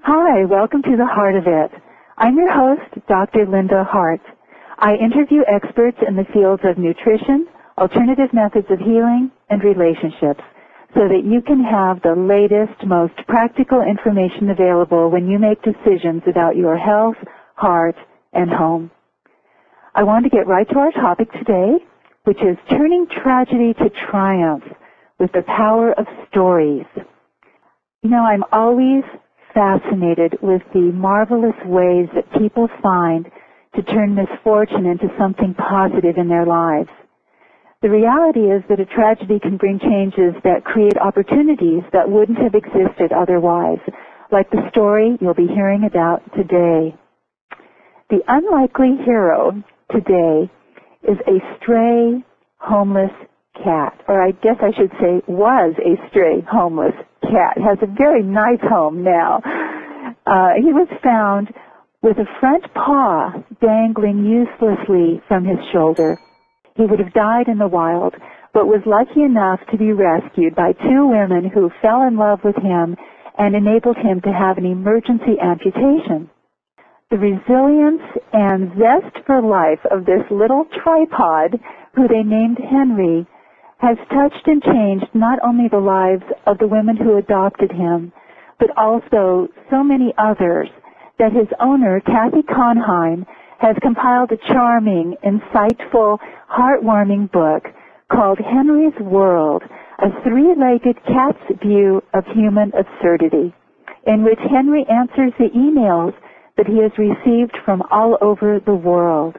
Hi, welcome to The Heart of It. I'm your host, Dr. Linda Hart. I interview experts in the fields of nutrition, alternative methods of healing, and relationships so that you can have the latest, most practical information available when you make decisions about your health, heart, and home. I want to get right to our topic today, which is turning tragedy to triumph with the power of stories. You know, I'm always fascinated with the marvelous ways that people find to turn misfortune into something positive in their lives. The reality is that a tragedy can bring changes that create opportunities that wouldn't have existed otherwise, like the story you'll be hearing about today. The unlikely hero today is a stray, homeless cat, or I guess I should say was a stray, homeless cat. Has a very nice home now. He was found with a front paw dangling uselessly from his shoulder. He would have died in the wild, but was lucky enough to be rescued by two women who fell in love with him and enabled him to have an emergency amputation. The resilience and zest for life of this little tripod, who they named Henry, has touched and changed not only the lives of the women who adopted him, but also so many others that his owner, Kathy Conheim, has compiled a charming, insightful, heartwarming book called Henry's World, a three-legged cat's view of human absurdity, in which Henry answers the emails that he has received from all over the world.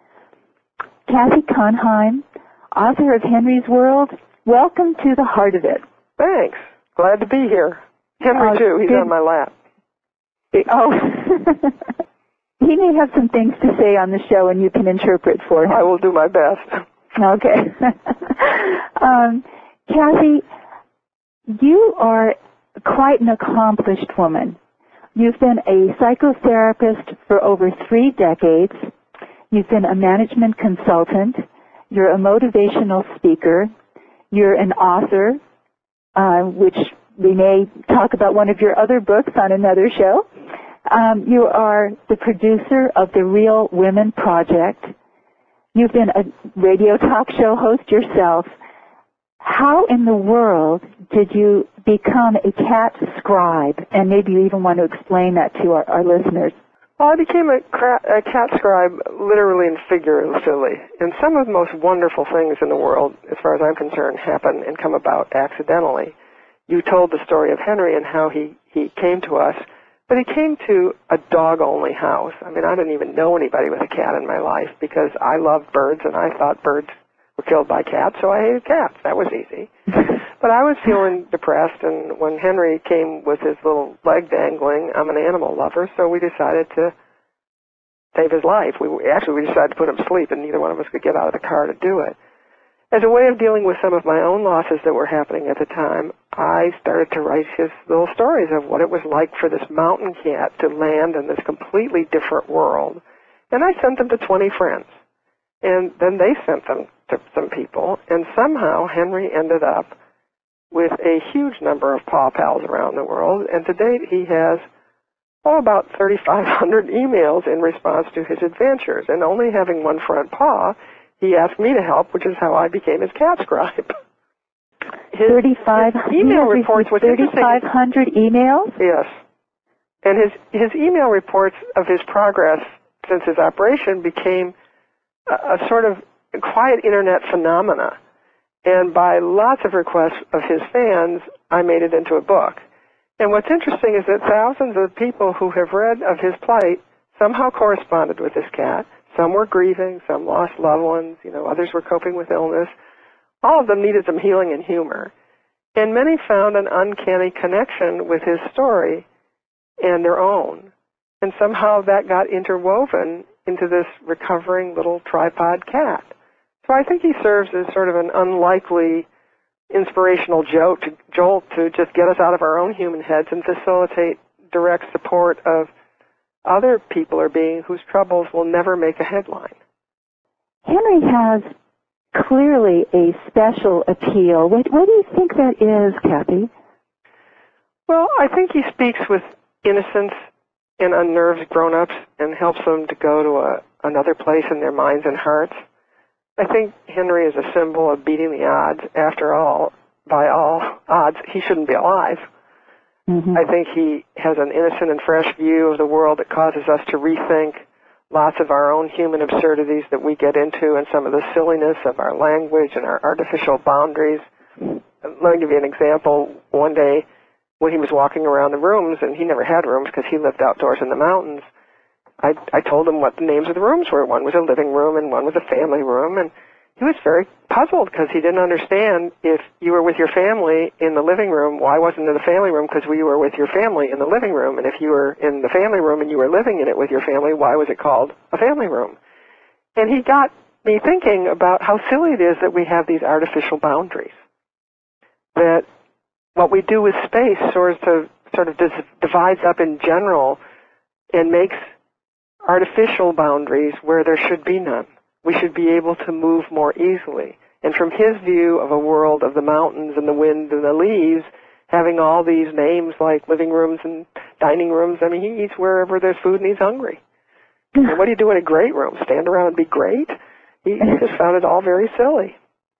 Kathy Conheim, author of Henry's World, welcome to the heart of it. Thanks. Glad to be here. Henry, too. He's on my lap. Oh. He may have some things to say on the show, and you can interpret for him. I will do my best. Okay. Kathy, you are quite an accomplished woman. You've been a psychotherapist for over 3 decades. You've been a management consultant. You're a motivational speaker. You're an author, which we may talk about one of your other books on another show. You are the producer of the Real Women Project. You've been a radio talk show host yourself. How in the world did you become a cat scribe? And maybe you even want to explain that to our listeners. Well, I became a cat scribe literally and figuratively. And some of the most wonderful things in the world, as far as I'm concerned, happen and come about accidentally. You told the story of Henry and how he came to us, but he came to a dog-only house. I mean, I didn't even know anybody with a cat in my life because I loved birds and I thought birds were killed by cats, so I hated cats. That was easy. But I was feeling depressed, and when Henry came with his little leg dangling, I'm an animal lover, so we decided to save his life. We decided to put him to sleep, and neither one of us could get out of the car to do it. As a way of dealing with some of my own losses that were happening at the time, I started to write his little stories of what it was like for this mountain cat to land in this completely different world. And I sent them to 20 friends. And then they sent them to some people, and somehow Henry ended up with a huge number of paw pals around the world, and to date he has about 3,500 emails in response to his adventures. And only having one front paw, he asked me to help, which is how I became his cat scribe. His email reports, what's 3,500 emails? Yes. And his email reports of his progress since his operation became a sort of quiet internet phenomena. And by lots of requests of his fans, I made it into a book. And what's interesting is that thousands of people who have read of his plight somehow corresponded with this cat. Some were grieving, some lost loved ones, others were coping with illness. All of them needed some healing and humor. And many found an uncanny connection with his story and their own. And somehow that got interwoven into this recovering little tripod cat. So I think he serves as sort of an unlikely inspirational jolt to just get us out of our own human heads and facilitate direct support of other people or beings whose troubles will never make a headline. Henry has clearly a special appeal. What do you think that is, Kathy? Well, I think he speaks with innocence and unnerves grown-ups and helps them to go to another place in their minds and hearts. I think Henry is a symbol of beating the odds. After all, by all odds, he shouldn't be alive. Mm-hmm. I think he has an innocent and fresh view of the world that causes us to rethink lots of our own human absurdities that we get into and some of the silliness of our language and our artificial boundaries. Let me give you an example. One day when he was walking around the rooms, and he never had rooms because he lived outdoors in the mountains, I told him what the names of the rooms were. One was a living room and one was a family room, and he was very puzzled because he didn't understand if you were with your family in the living room, why wasn't it a family room? Because we were with your family in the living room, and if you were in the family room and you were living in it with your family, why was it called a family room? And he got me thinking about how silly it is that we have these artificial boundaries, that what we do with space sort of divides up in general and makes artificial boundaries where there should be none. We should be able to move more easily. And from his view of a world of the mountains and the wind and the leaves, having all these names like living rooms and dining rooms, I mean, he eats wherever there's food and he's hungry. And what do you do in a great room? Stand around and be great? He just found it all very silly.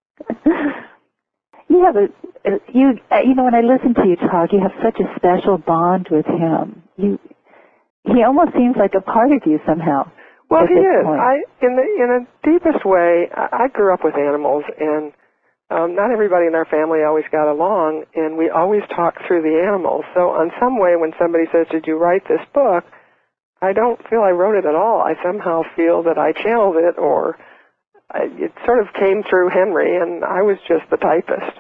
You have you know, when I listen to you talk, you have such a special bond with him. He almost seems like a part of you somehow. Well, he is. Point. In the deepest way, I grew up with animals, and not everybody in our family always got along, and we always talked through the animals. So in some way, when somebody says, "Did you write this book?" I don't feel I wrote it at all. I somehow feel that I channeled it, or it sort of came through Henry, and I was just the typist.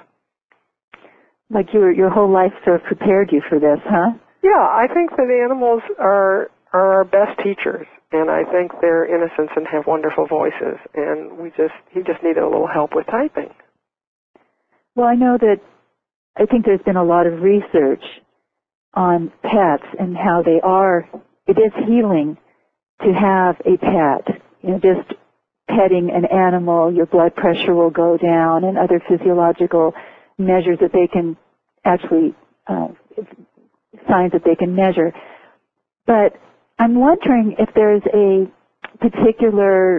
Like your whole life sort of prepared you for this, huh? Yeah, I think that animals are our best teachers, and I think they're innocent and have wonderful voices, and he just needed a little help with typing. Well, I think there's been a lot of research on pets and how it is healing to have a pet. You know, just petting an animal, your blood pressure will go down, and other physiological measures that they can actually, signs that they can measure. But I'm wondering if there's a particular,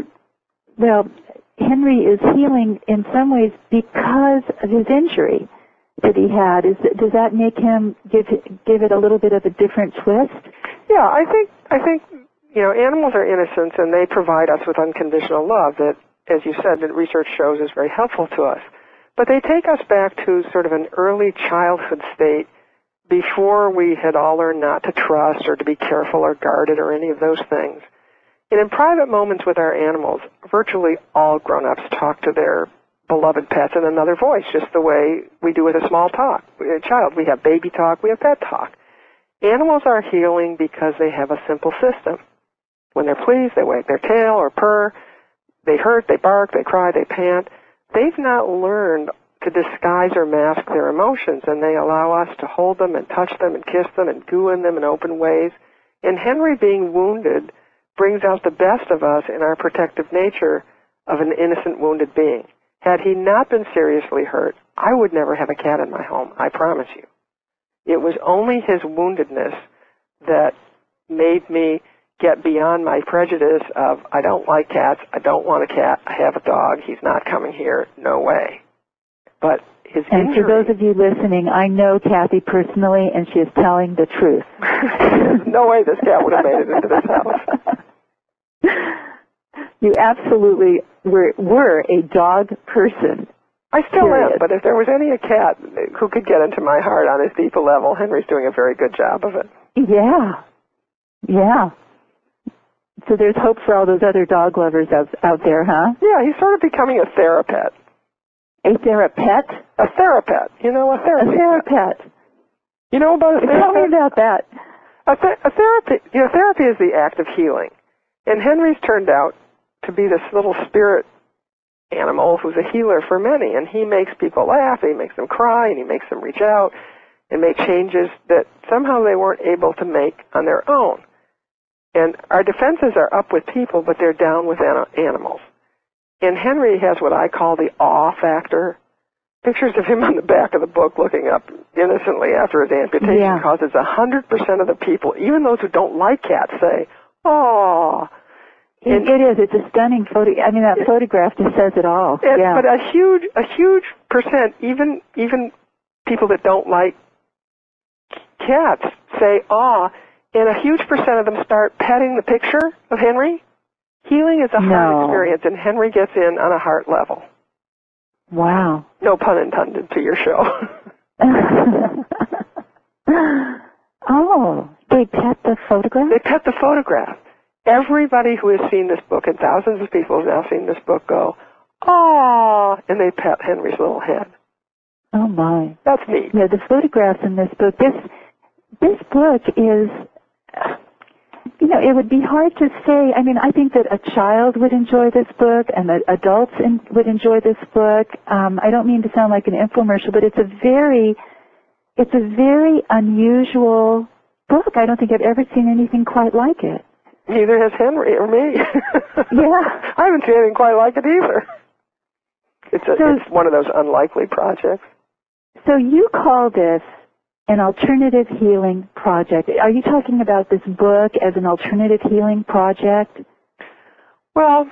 Henry is healing in some ways because of his injury that he had. Does that make him give it a little bit of a different twist? Yeah, I think animals are innocent, and they provide us with unconditional love that, as you said, that research shows is very helpful to us. But they take us back to sort of an early childhood state before we had all learned not to trust or to be careful or guarded or any of those things. And in private moments with our animals, virtually all grown-ups talk to their beloved pets in another voice, just the way we do with a small child. We have baby talk, we have pet talk. Animals are healing because they have a simple system. When they're pleased, they wag their tail or purr. They hurt, they bark, they cry, they pant. They've not learned to disguise or mask their emotions, and they allow us to hold them and touch them and kiss them and goo in them in open ways. And Henry, being wounded, brings out the best of us in our protective nature of an innocent, wounded being. Had he not been seriously hurt, I would never have a cat in my home, I promise you. It was only his woundedness that made me get beyond my prejudice of, I don't like cats, I don't want a cat, I have a dog, he's not coming here, no way. But his and injury... for those of you listening, I know Kathy personally, and she is telling the truth. There's no way this cat would have made it into this house. You absolutely were a dog person. I still period. am, but if there was a cat who could get into my heart on as deep a level, Henry's doing a very good job of it. Yeah. So there's hope for all those other dog lovers out there, huh? Yeah, he's sort of becoming a therapet. A therapet? A therapet. You know, a therapy. A therapet. You know about a therapet? Tell me about that. A therapy, therapy is the act of healing. And Henry's turned out to be this little spirit animal who's a healer for many. And he makes people laugh, he makes them cry, and he makes them reach out and make changes that somehow they weren't able to make on their own. And our defenses are up with people, but they're down with animals. And Henry has what I call the awe factor, pictures of him on the back of the book looking up innocently after his amputation causes 100% of the people, even those who don't like cats, say, "Oh." It is. It's a stunning photo. I mean, that photograph just says it all. But a huge percent, even people that don't like cats, say "aw," and a huge percent of them start petting the picture of Henry. Healing is a heart experience, and Henry gets in on a heart level. Wow. No pun intended to your show. Oh, they pet the photograph? They pet the photograph. Everybody who has seen this book, and thousands of people have now seen this book, go, "Aw," and they pet Henry's little head. Oh, my. That's neat. Yeah, the photographs in this book. This book is, it would be hard to say. I mean, I think that a child would enjoy this book and that adults would enjoy this book. I don't mean to sound like an infomercial, but it's a very unusual book. I don't think I've ever seen anything quite like it. Neither has Henry or me. Yeah. I haven't seen anything quite like it either. It's one of those unlikely projects. So you call this an alternative healing project. Are you talking about this book as an alternative healing project? Well,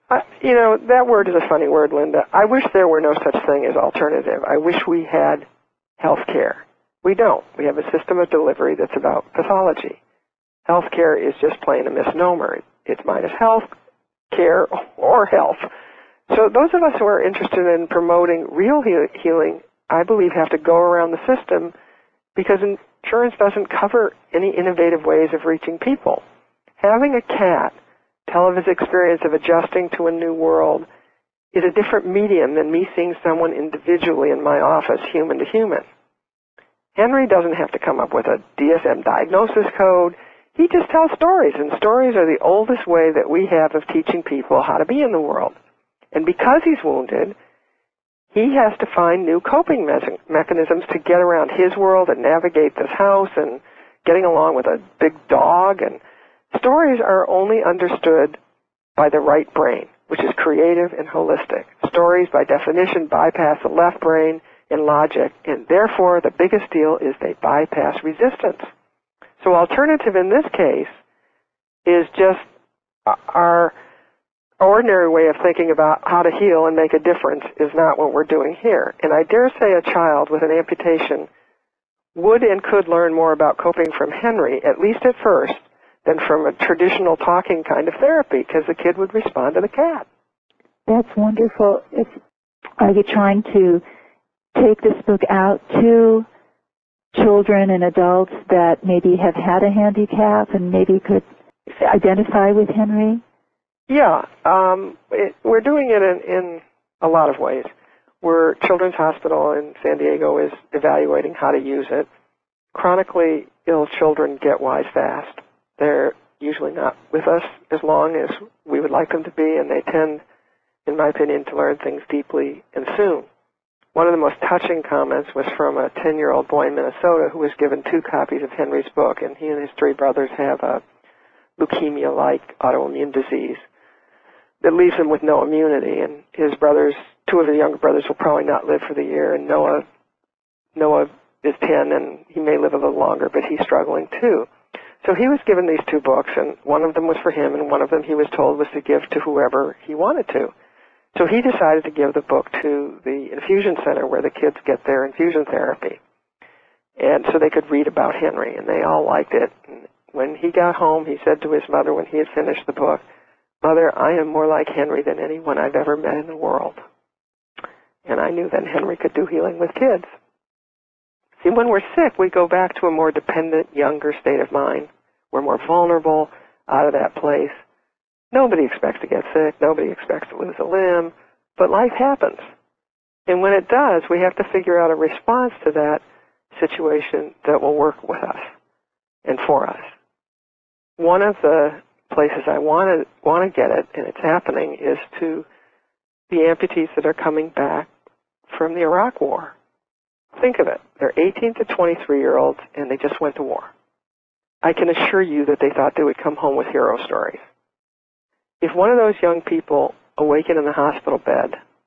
that word is a funny word, Linda. I wish there were no such thing as alternative. I wish we had health care. We don't. We have a system of delivery that's about pathology. Health care is just plain a misnomer. It's minus health care or health. So those of us who are interested in promoting real healing, I believe, have to go around the system because insurance doesn't cover any innovative ways of reaching people. Having a cat tell of his experience of adjusting to a new world is a different medium than me seeing someone individually in my office, human to human. Henry doesn't have to come up with a DSM diagnosis code. He just tells stories, and stories are the oldest way that we have of teaching people how to be in the world. And because he's wounded, he has to find new coping mechanisms to get around his world and navigate this house and getting along with a big dog. And stories are only understood by the right brain, which is creative and holistic. Stories, by definition, bypass the left brain and logic, and therefore the biggest deal is they bypass resistance. So alternative in this case is just our ordinary way of thinking about how to heal and make a difference is not what we're doing here. And I dare say a child with an amputation would and could learn more about coping from Henry, at least at first, than from a traditional talking kind of therapy, because the kid would respond to the cat. That's wonderful. Are you trying to take this book out to children and adults that maybe have had a handicap and maybe could identify with Henry? Yeah, we're doing it in a lot of ways. Children's Hospital in San Diego is evaluating how to use it. Chronically ill children get wise fast. They're usually not with us as long as we would like them to be, and they tend, in my opinion, to learn things deeply and soon. One of the most touching comments was from a 10-year-old boy in Minnesota who was given 2 copies of Henry's book, and he and his 3 brothers have a leukemia-like autoimmune disease that leaves him with no immunity. And his brothers, 2 of the younger brothers, will probably not live for the year, and Noah is 10, and he may live a little longer, but he's struggling too. So he was given these 2 books, and one of them was for him, and one of them he was told was to give to whoever he wanted to. So he decided to give the book to the infusion center where the kids get their infusion therapy. And so they could read about Henry, and they all liked it. And when he got home, he said to his mother when he had finished the book, "Mother, I am more like Henry than anyone I've ever met in the world." And I knew then Henry could do healing with kids. See, when we're sick, we go back to a more dependent, younger state of mind. We're more vulnerable, out of that place. Nobody expects to get sick. Nobody expects to lose a limb. But life happens. And when it does, we have to figure out a response to that situation that will work with us and for us. One of the places I want to get it, and it's happening, is to the amputees that are coming back from the Iraq War. Think of it. They're 18 to 23-year-olds, and they just went to war. I can assure you that they thought they would come home with hero stories. If one of those young people awaken in the hospital bed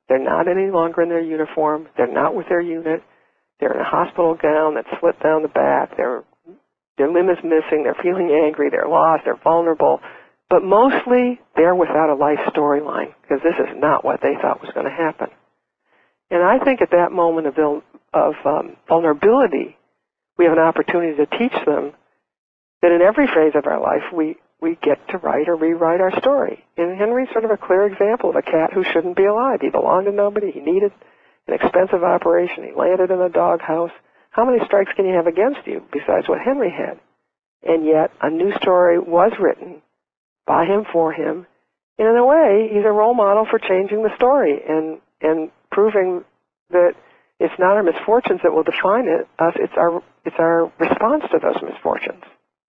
They're not any longer in their uniform. They're not with their unit. They're in a hospital gown that's slit down the back. Their limb is missing. They're feeling angry. They're lost. They're vulnerable. But mostly, they're without a life storyline because this is not what they thought was going to happen. And I think at that moment of vulnerability, we have an opportunity to teach them that in every phase of our life, we get to write or rewrite our story. And Henry's sort of a clear example of a cat who shouldn't be alive. He belonged to nobody. He needed an expensive operation. He landed in a doghouse. How many strikes can you have against you besides what Henry had? And yet, a new story was written by him, for him. And in a way, he's a role model for changing the story and proving that it's not our misfortunes that will define us. It's our response to those misfortunes.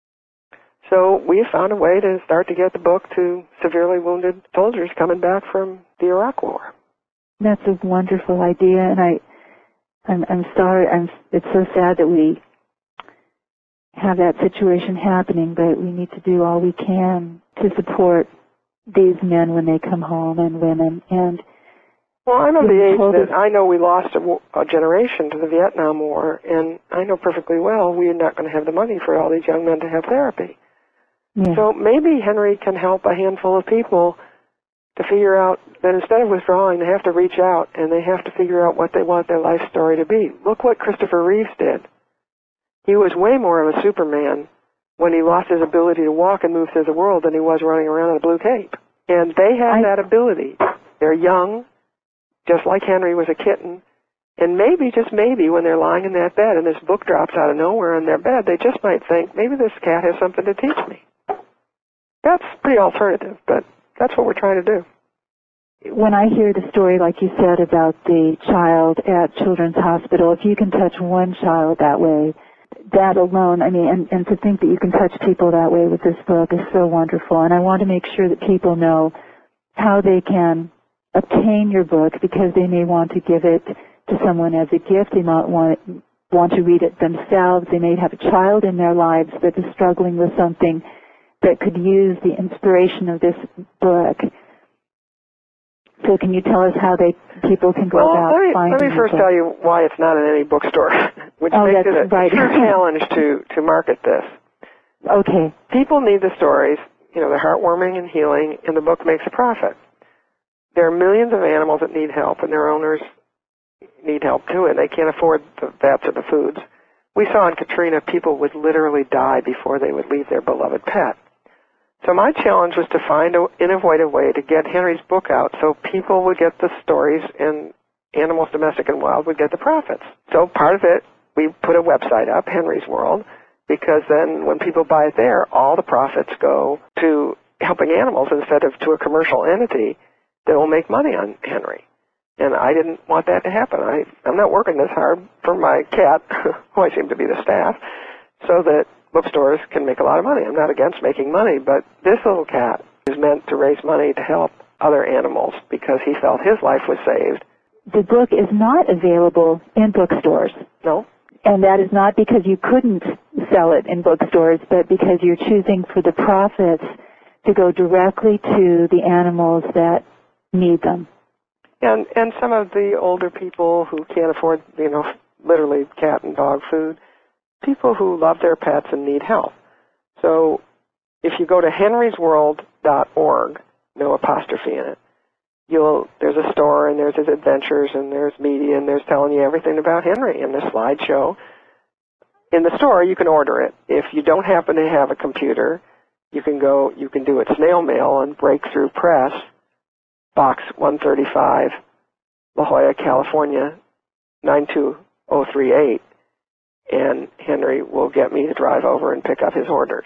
So we have found a way to start to get the book to severely wounded soldiers coming back from the Iraq War. That's a wonderful idea, and I'm sorry. It's so sad that we have that situation happening, but we need to do all we can to support these men when they come home and women. And well, I'm of the age that I know we lost a generation to the Vietnam War, and I know perfectly well we're not going to have the money for all these young men to have therapy. Yeah. So maybe Henry can help a handful of people to figure out that instead of withdrawing, they have to reach out and they have to figure out what they want their life story to be. Look what Christopher Reeves did. He was way more of a Superman when he lost his ability to walk and move through the world than he was running around in a blue cape. And they have that ability. They're young, just like Henry was a kitten. And maybe, just maybe, when they're lying in that bed and this book drops out of nowhere in their bed, they just might think, maybe this cat has something to teach me. That's pretty alternative, but that's what we're trying to do. When I hear the story, like you said, about the child at Children's Hospital, if you can touch one child that way, that alone, I mean, and to think that you can touch people that way with this book is so wonderful. And I want to make sure that people know how they can obtain your book, because they may want to give it to someone as a gift. They might want to read it themselves. They may have a child in their lives that is struggling with something that could use the inspiration of this book. So can you tell us how people can go about finding it? Let me first tell you why it's not in any bookstore, which makes it a true challenge to market this. Okay. People need the stories. You know, they're heartwarming and healing, and the book makes a profit. There are millions of animals that need help, and their owners need help too, and they can't afford the vets or the foods. We saw in Katrina people would literally die before they would leave their beloved pet. So my challenge was to find an innovative way to get Henry's book out so people would get the stories and animals, domestic and wild, would get the profits. So part of it, we put a website up, Henry's World, because then when people buy it there, all the profits go to helping animals instead of to a commercial entity that will make money on Henry. And I didn't want that to happen. I'm not working this hard for my cat, who I seem to be the staff, so that bookstores can make a lot of money. I'm not against making money, but this little cat is meant to raise money to help other animals because he felt his life was saved. The book is not available in bookstores. No. And that is not because you couldn't sell it in bookstores, but because you're choosing for the profits to go directly to the animals that need them. And some of the older people who can't afford, literally cat and dog food, people who love their pets and need help. So if you go to henrysworld.org, no apostrophe in it, there's a store and there's his adventures and there's media and there's telling you everything about Henry and the slideshow. In the store, you can order it. If you don't happen to have a computer, you can do it snail mail on Breakthrough Press, Box 135, La Jolla, California, 92038. And Henry will get me to drive over and pick up his orders.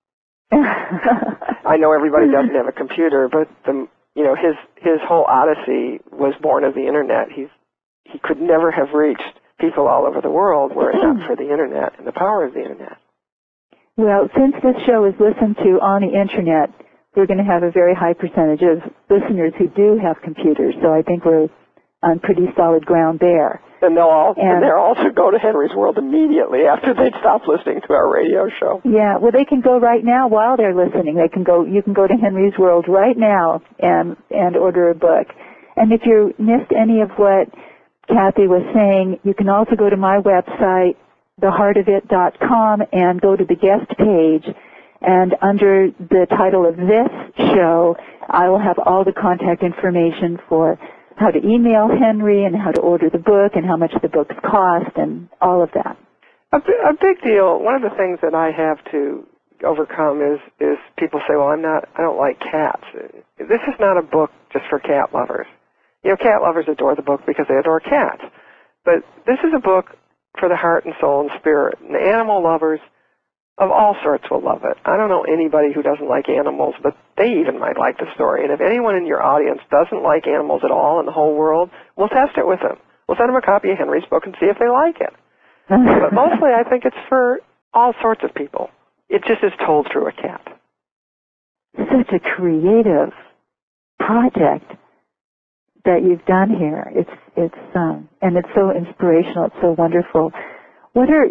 I know everybody doesn't have a computer, but his whole odyssey was born of the internet. He could never have reached people all over the world were it not for the internet and the power of the internet. Well, since this show is listened to on the internet, we're going to have a very high percentage of listeners who do have computers, so I think we're on pretty solid ground there. And they'll also go to Henry's World immediately after they stop listening to our radio show. Yeah, well, they can go right now while they're listening. You can go to Henry's World right now and order a book. And if you missed any of what Kathy was saying, you can also go to my website, theheartofit.com, and go to the guest page. And under the title of this show, I will have all the contact information for how to email Henry and how to order the book and how much the books cost and all of that. A big deal. One of the things that I have to overcome is people say, well, I don't like cats. This is not a book just for cat lovers. You know, cat lovers adore the book because they adore cats. But this is a book for the heart and soul and spirit. And animal lovers of all sorts will love it. I don't know anybody who doesn't like animals, but they even might like the story. And if anyone in your audience doesn't like animals at all in the whole world, we'll test it with them. We'll send them a copy of Henry's book and see if they like it. But mostly I think it's for all sorts of people. It just is told through a cat. Such a creative project that you've done here. And it's so inspirational. It's so wonderful. What are,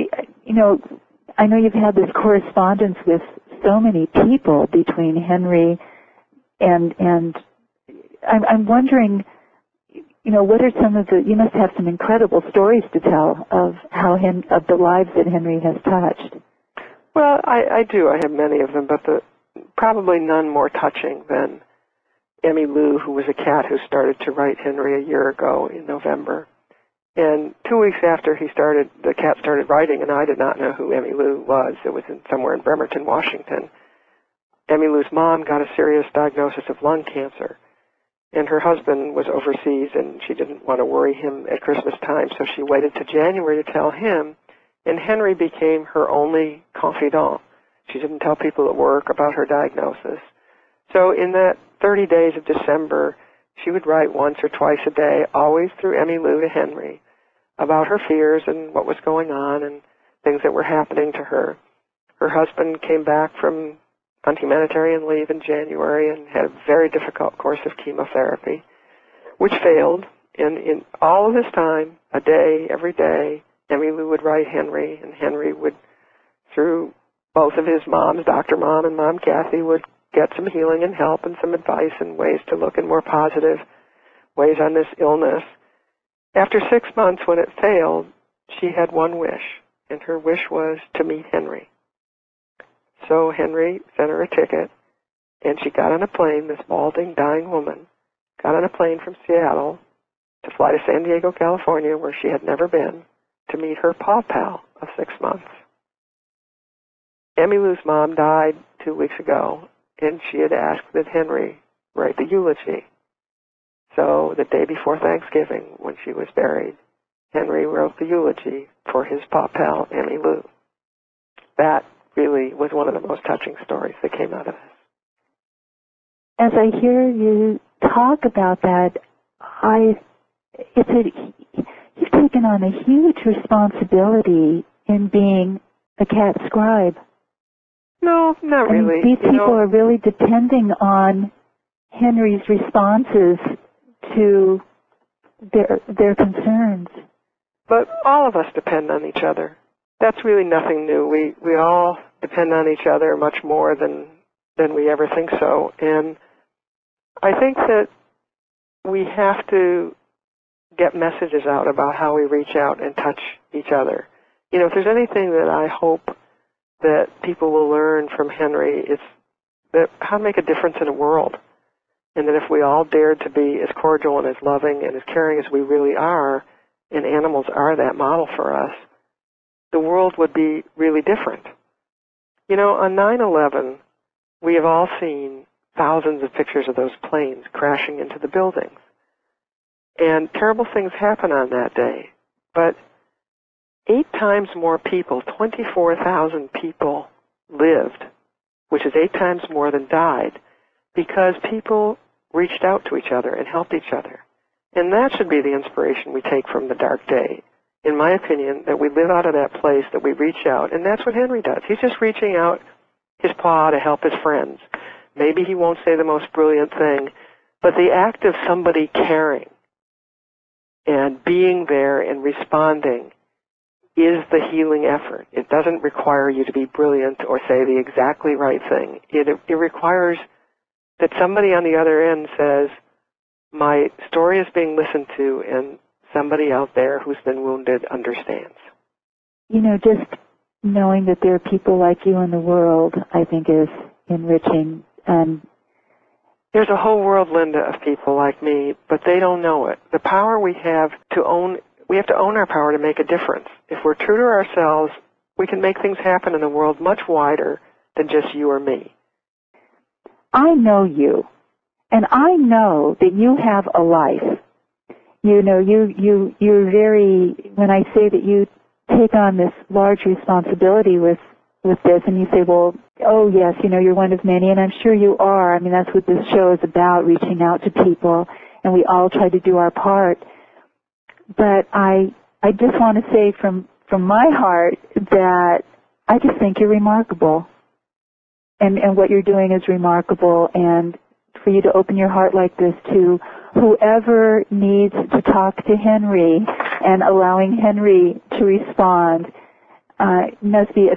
I know you've had this correspondence with so many people between Henry and I'm wondering, what are some of you must have some incredible stories to tell of of the lives that Henry has touched. Well, I do. I have many of them, but probably none more touching than Emmy Lou, who was a cat who started to write Henry a year ago in November. And 2 weeks after the cat started writing, and I did not know who Emmy Lou was. It was somewhere in Bremerton, Washington. Emmy Lou's mom got a serious diagnosis of lung cancer. And her husband was overseas, and she didn't want to worry him at Christmas time, so she waited to January to tell him. And Henry became her only confidant. She didn't tell people at work about her diagnosis. So in that 30 days of December, she would write once or twice a day, always through Emmy Lou to Henry, about her fears and what was going on and things that were happening to her. Her husband came back on humanitarian leave in January and had a very difficult course of chemotherapy, which failed. And in all of this time, a day, every day, Emmy Lou would write Henry, and Henry would, through both of his moms, Dr. Mom and Mom Kathy, would get some healing and help and some advice and ways to look in more positive ways on this illness. After 6 months, when it failed, she had one wish, and her wish was to meet Henry. So Henry sent her a ticket, and she got on a plane, this balding, dying woman, got on a plane from Seattle to fly to San Diego, California, where she had never been, to meet her paw pal of 6 months. Emmy Lou's mom died 2 weeks ago, and she had asked that Henry write the eulogy. So the day before Thanksgiving, when she was buried, Henry wrote the eulogy for his paw pal, Emmy Lou. That really was one of the most touching stories that came out of this. As I hear you talk about that, you've taken on a huge responsibility in being a cat scribe. No, not really. These people are really depending on Henry's responses to their concerns. But all of us depend on each other. That's really nothing new. We all depend on each other much more than we ever think so. And I think that we have to get messages out about how we reach out and touch each other. If there's anything that I hope that people will learn from Henry, it's that how to make a difference in the world. And that if we all dared to be as cordial and as loving and as caring as we really are, and animals are that model for us, the world would be really different. On 9/11, we have all seen thousands of pictures of those planes crashing into the buildings. And terrible things happen on that day. But 8 times more people, 24,000 people lived, which is 8 times more than died, because people reached out to each other and helped each other. And that should be the inspiration we take from the dark day. In my opinion, that we live out of that place, that we reach out, and that's what Henry does. He's just reaching out his paw to help his friends. Maybe he won't say the most brilliant thing, but the act of somebody caring and being there and responding is the healing effort. It doesn't require you to be brilliant or say the exactly right thing. It requires that somebody on the other end says, my story is being listened to and somebody out there who's been wounded understands. You know, just knowing that there are people like you in the world, I think, is enriching. There's a whole world, Linda, of people like me, but they don't know it. The power we have to own our power to make a difference. If we're true to ourselves, we can make things happen in the world much wider than just you or me. I know you, and I know that you have a life. You know, you're very, when I say that you take on this large responsibility with this, and you say, well, oh yes, you know, you're one of many, and I'm sure you are. I mean, that's what this show is about, reaching out to people, and we all try to do our part. But I just want to say from my heart that I just think you're remarkable, and what you're doing is remarkable, and for you to open your heart like this to whoever needs to talk to Henry and allowing Henry to respond must be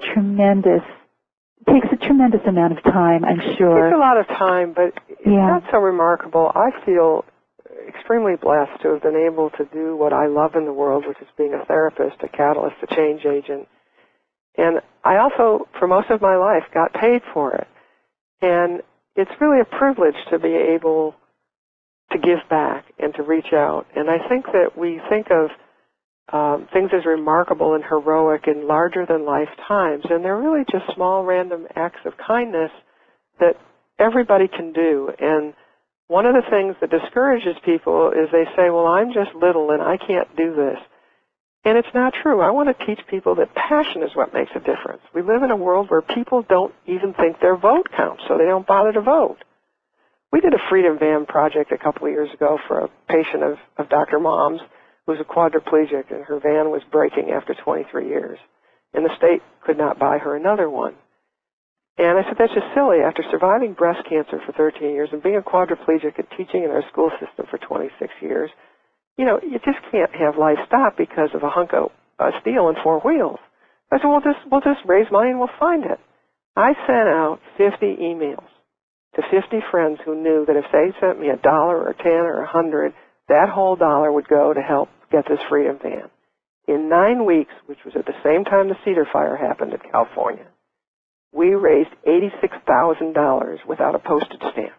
takes a tremendous amount of time, I'm sure. It takes a lot of time, but it's not so remarkable. I feel extremely blessed to have been able to do what I love in the world, which is being a therapist, a catalyst, a change agent. And I also, for most of my life, got paid for it. And it's really a privilege to be able to give back and to reach out. And I think that we think of things as remarkable and heroic in larger-than-life times, and they're really just small, random acts of kindness that everybody can do. And one of the things that discourages people is they say, well, I'm just little and I can't do this. And it's not true. I want to teach people that passion is what makes a difference. We live in a world where people don't even think their vote counts, so they don't bother to vote. We did a Freedom Van project a couple of years ago for a patient of Dr. Mom's who was a quadriplegic, and her van was breaking after 23 years. And the state could not buy her another one. And I said, that's just silly. After surviving breast cancer for 13 years and being a quadriplegic and teaching in our school system for 26 years, you know, you just can't have life stop because of a hunk of steel and four wheels. I said, we'll just raise money and we'll find it. I sent out 50 emails to 50 friends who knew that if they sent me $1 or 10 or 100, that whole dollar would go to help get this Freedom Van. In 9 weeks, which was at the same time the Cedar Fire happened in California, we raised $86,000 without a postage stamp.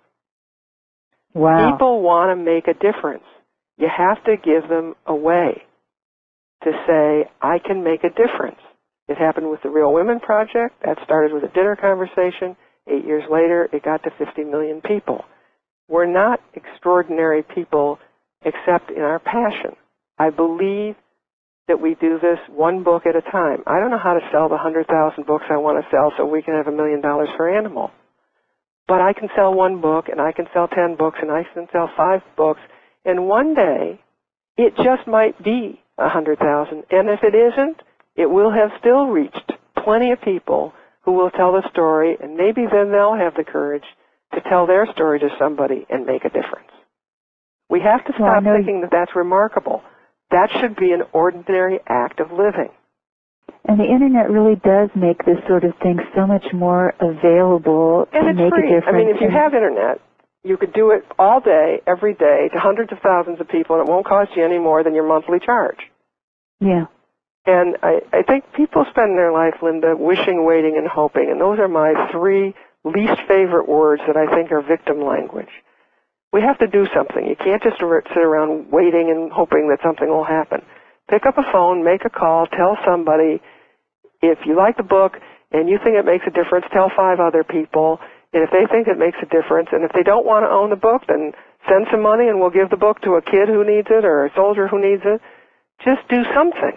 Wow. People want to make a difference. You have to give them a way to say, I can make a difference. It happened with the Real Women Project. That started with a dinner conversation. 8 years later, it got to 50 million people. We're not extraordinary people except in our passion. I believe that we do this one book at a time. I don't know how to sell the 100,000 books I want to sell so we can have $1 million for Animal. But I can sell one book, and I can sell 10 books, and I can sell 5 books, and one day it just might be 100,000. And if it isn't, it will have still reached plenty of people who will tell the story, and maybe then they'll have the courage to tell their story to somebody and make a difference. We have to stop thinking that that's remarkable. That should be an ordinary act of living. And the Internet really does make this sort of thing so much more available to make a difference. I mean, if you have Internet, you could do it all day, every day, to hundreds of thousands of people, and it won't cost you any more than your monthly charge. Yeah. And I think people spend their life, Linda, wishing, waiting, and hoping. And those are my 3 least favorite words that I think are victim language. We have to do something. You can't just sit around waiting and hoping that something will happen. Pick up a phone, make a call, tell somebody. If you like the book and you think it makes a difference, tell 5 other people. And if they think it makes a difference, and if they don't want to own the book, then send some money and we'll give the book to a kid who needs it or a soldier who needs it. Just do something.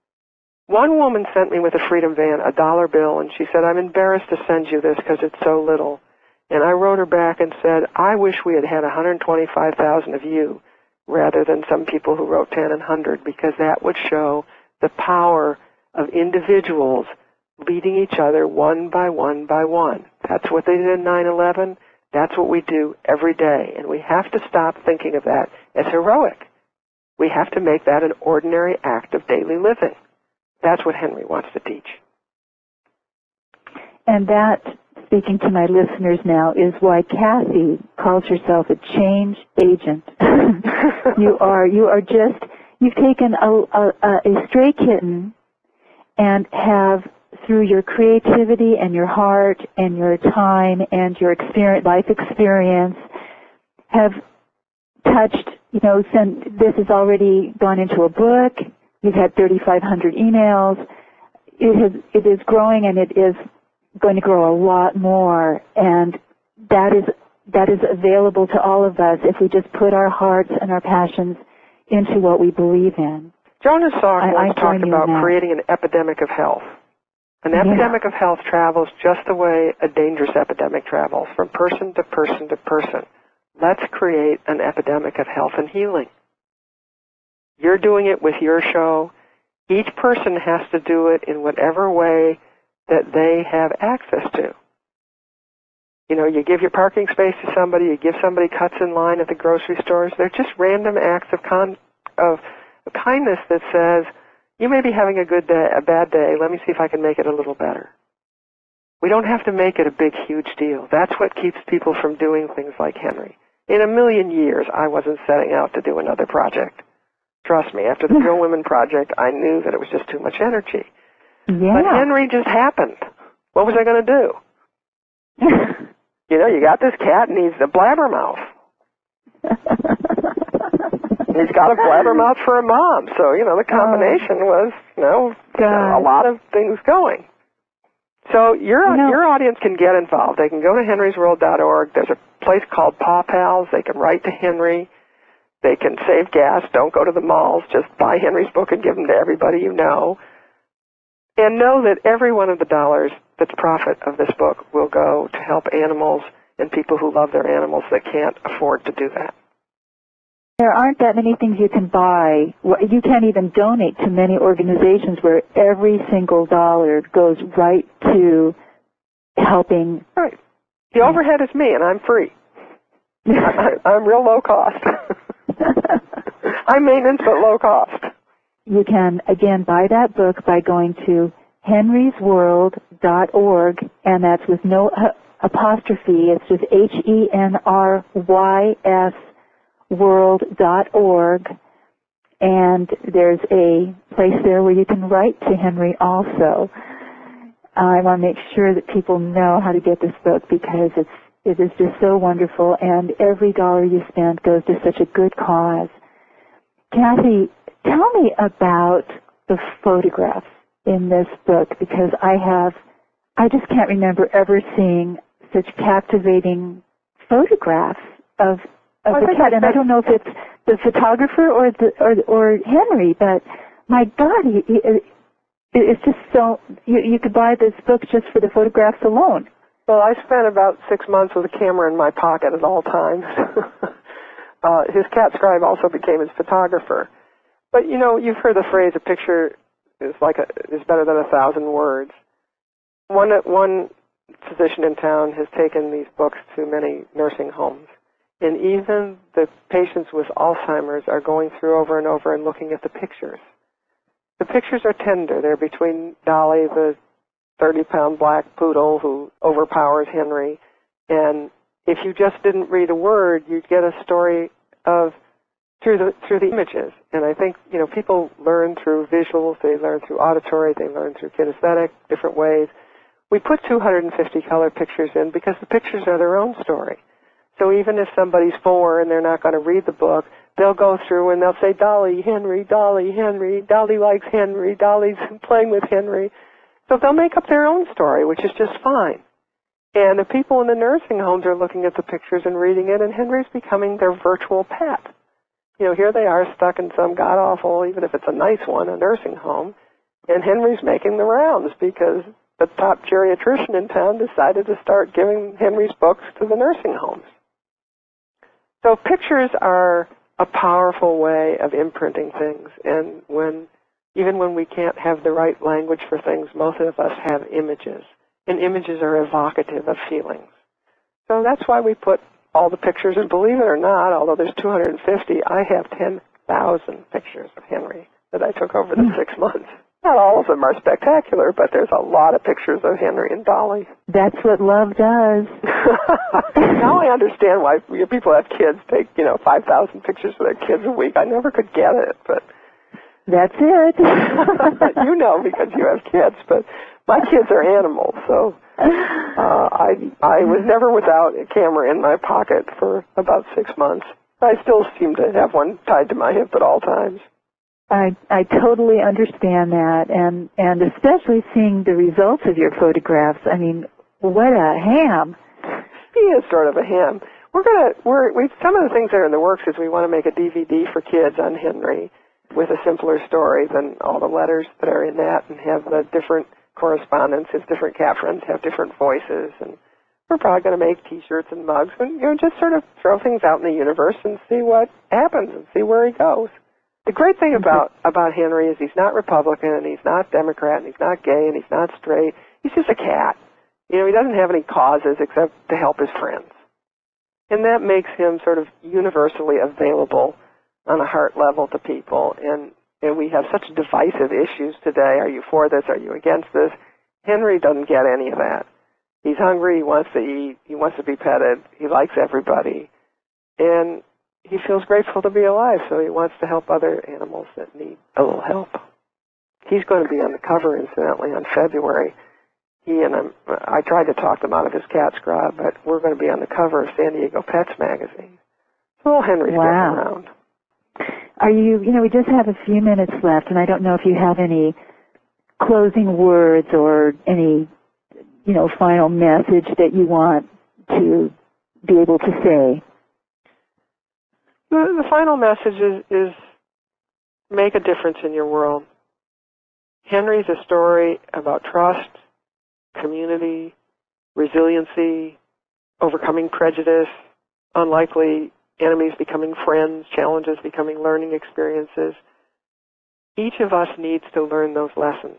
One woman sent me with a Freedom Van a $1 bill, and she said, I'm embarrassed to send you this because it's so little. And I wrote her back and said, I wish we had had 125,000 of you rather than some people who wrote 10 and 100, because that would show the power of individuals leading each other one by one by one. That's what they did in 9/11. That's what we do every day. And we have to stop thinking of that as heroic. We have to make that an ordinary act of daily living. That's what Henry wants to teach. And that, speaking to my listeners now, is why Kathy calls herself a change agent. You are just, you've taken a stray kitten and have, through your creativity and your heart and your time and your life experience, have touched, this has already gone into a book. You've had 3,500 emails. It is growing, and it is going to grow a lot more. And that is available to all of us if we just put our hearts and our passions into what we believe in. Jonas Salk once talked about creating an epidemic of health. An epidemic of health travels just the way a dangerous epidemic travels, from person to person to person. Let's create an epidemic of health and healing. You're doing it with your show. Each person has to do it in whatever way that they have access to. You give your parking space to somebody, you give somebody cuts in line at the grocery stores. They're just random acts of kindness that says, you may be having a good day, a bad day. Let me see if I can make it a little better. We don't have to make it a big, huge deal. That's what keeps people from doing things like Henry. In a million years, I wasn't setting out to do another project. Trust me, after the Real Women Project, I knew that it was just too much energy. Yeah. But Henry just happened. What was I going to do? You got this cat and he's a blabbermouth. He's got a blabbermouth for a mom. So, the combination was, a lot of things going. So your audience can get involved. They can go to henrysworld.org. There's a place called Paw Pals. They can write to Henry. They can save gas. Don't go to the malls. Just buy Henry's book and give them to everybody you know. And know that every one of the dollars that's profit of this book will go to help animals and people who love their animals that can't afford to do that. There aren't that many things you can buy. You can't even donate to many organizations where every single dollar goes right to helping. Right. The overhead is me, and I'm free. I'm real low cost. I'm maintenance, but low cost. You can, again, buy that book by going to henrysworld.org, and that's with no apostrophe. It's just HENRYS world.org, and there's a place there where you can write to Henry also. I want to make sure that people know how to get this book because it is just so wonderful, and every dollar you spend goes to such a good cause. Kathy, tell me about the photographs in this book, because I just can't remember ever seeing such captivating photographs of the cat, and I don't know if it's the photographer or Henry, but my God, it's just so, you could buy this book just for the photographs alone. Well, I spent about 6 months with a camera in my pocket at all times. His cat scribe also became his photographer. But, you've heard the phrase, a picture is better than 1,000 words. One physician in town has taken these books to many nursing homes. And even the patients with Alzheimer's are going through over and over and looking at the pictures. The pictures are tender. They're between Dolly, the 30-pound black poodle who overpowers Henry. And if you just didn't read a word, you'd get a story through the images. And I think, people learn through visuals, they learn through auditory, they learn through kinesthetic, different ways. We put 250 color pictures in because the pictures are their own story. So even if somebody's 4 and they're not going to read the book, they'll go through and they'll say, Dolly, Henry, Dolly, Henry, Dolly likes Henry, Dolly's playing with Henry. So they'll make up their own story, which is just fine. And the people in the nursing homes are looking at the pictures and reading it, and Henry's becoming their virtual pet. Here they are stuck in some god-awful, even if it's a nice one, a nursing home, and Henry's making the rounds because the top geriatrician in town decided to start giving Henry's books to the nursing homes. So pictures are a powerful way of imprinting things, and even when we can't have the right language for things, most of us have images, and images are evocative of feelings. So that's why we put all the pictures, and believe it or not, although there's 250, I have 10,000 pictures of Henry that I took over the 6 months. Not all of them are spectacular, but there's a lot of pictures of Henry and Dolly. That's what love does. Now I understand why people have kids take, 5,000 pictures of their kids a week. I never could get it, but... That's it. You know because you have kids, but my kids are animals, so I was never without a camera in my pocket for about 6 months. I still seem to have one tied to my hip at all times. I totally understand that, and especially seeing the results of your photographs. I mean, what a ham! He is sort of a ham. Some of the things that are in the works is we want to make a DVD for kids on Henry with a simpler story than all the letters that are in that, and have the different correspondence. His different cat friends have different voices, and we're probably going to make T-shirts and mugs, and just sort of throw things out in the universe and see what happens and see where he goes. The great thing about Henry is he's not Republican, and he's not Democrat, and he's not gay, and he's not straight. He's just a cat. He doesn't have any causes except to help his friends. And that makes him sort of universally available on a heart level to people. And we have such divisive issues today. Are you for this? Are you against this? Henry doesn't get any of that. He's hungry. He wants to eat. He wants to be petted. He likes everybody. And he feels grateful to be alive, so he wants to help other animals that need a little help. He's going to be on the cover, incidentally, on February. He and I tried to talk them out of his cat scrub, but we're going to be on the cover of San Diego Pets magazine. So Henry's getting around. Are you, we just have a few minutes left, and I don't know if you have any closing words or any, final message that you want to be able to say. The final message is make a difference in your world. Henry's a story about trust, community, resiliency, overcoming prejudice, unlikely enemies becoming friends, challenges becoming learning experiences. Each of us needs to learn those lessons.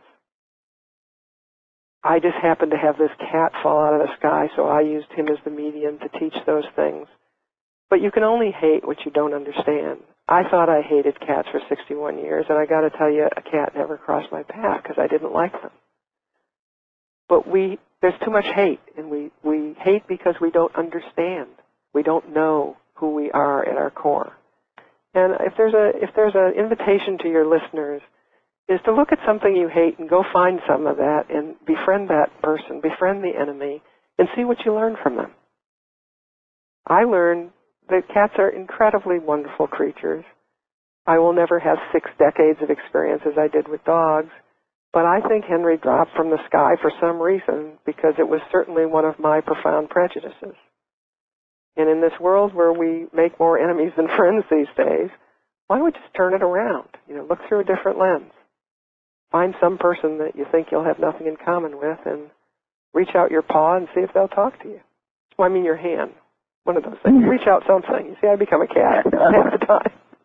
I just happened to have this cat fall out of the sky, so I used him as the medium to teach those things. But you can only hate what you don't understand. I thought I hated cats for 61 years, and I got to tell you, a cat never crossed my path because I didn't like them. But there's too much hate, and we hate because we don't understand. We don't know who we are at our core. And if there's an invitation to your listeners, is to look at something you hate and go find some of that and befriend that person, befriend the enemy, and see what you learn from them. I learned that cats are incredibly wonderful creatures. I will never have 6 decades of experience as I did with dogs, but I think Henry dropped from the sky for some reason because it was certainly one of my profound prejudices. And in this world where we make more enemies than friends these days, why don't we just turn it around? Look through a different lens. Find some person that you think you'll have nothing in common with and reach out your paw and see if they'll talk to you. Well, I mean your hand. One of those things. Reach out something. You see, I become a cat half the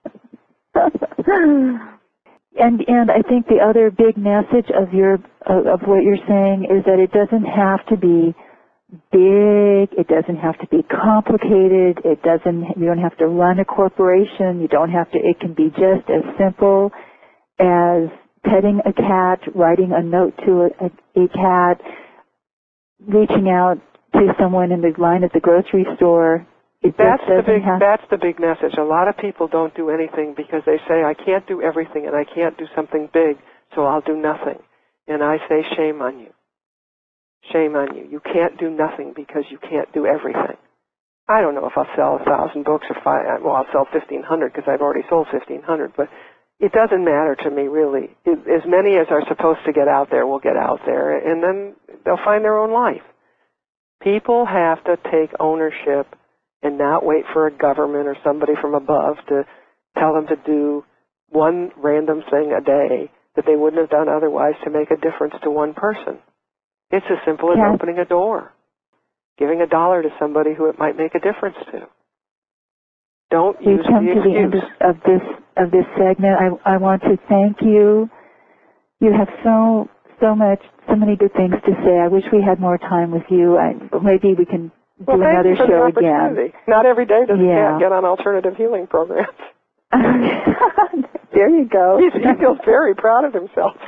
time. And I think the other big message of what you're saying is that it doesn't have to be big. It doesn't have to be complicated. You don't have to run a corporation. It can be just as simple as petting a cat, writing a note to a cat, reaching out to someone in the line at the grocery store. That's the big message. A lot of people don't do anything because they say, I can't do everything and I can't do something big, so I'll do nothing. And I say, shame on you. Shame on you. You can't do nothing because you can't do everything. I don't know if I'll sell 1,000 books or I'll sell 1,500 because I've already sold 1,500, but it doesn't matter to me, really. As many as are supposed to get out there will get out there, and then they'll find their own life. People have to take ownership and not wait for a government or somebody from above to tell them to do one random thing a day that they wouldn't have done otherwise to make a difference to one person. It's as simple as opening a door, giving $1 to somebody who it might make a difference to. Don't use the excuse. We come to the end of this segment. I want to thank you. You have so many good things to say. I wish we had more time with you. Maybe we can do another show again. Not every day does a cat get on alternative healing programs. There you go. He feels very proud of himself.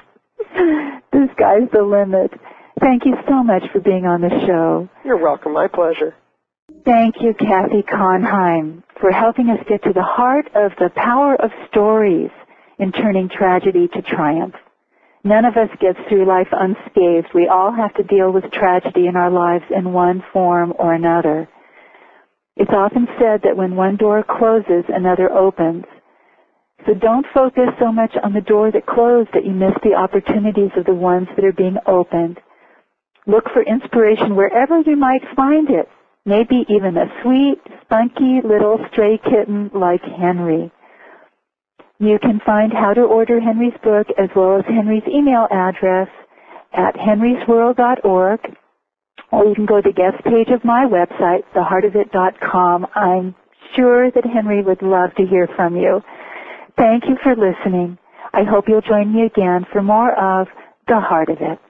The sky's the limit. Thank you so much for being on the show. You're welcome. My pleasure. Thank you, Kathy Conheim, for helping us get to the heart of the power of stories in turning tragedy to triumph. None of us gets through life unscathed. We all have to deal with tragedy in our lives in one form or another. It's often said that when one door closes, another opens. So don't focus so much on the door that closed that you miss the opportunities of the ones that are being opened. Look for inspiration wherever you might find it. Maybe even a sweet, spunky little stray kitten like Henry. You can find how to order Henry's book as well as Henry's email address at henrysworld.org, or you can go to the guest page of my website, theheartofit.com. I'm sure that Henry would love to hear from you. Thank you for listening. I hope you'll join me again for more of The Heart of It.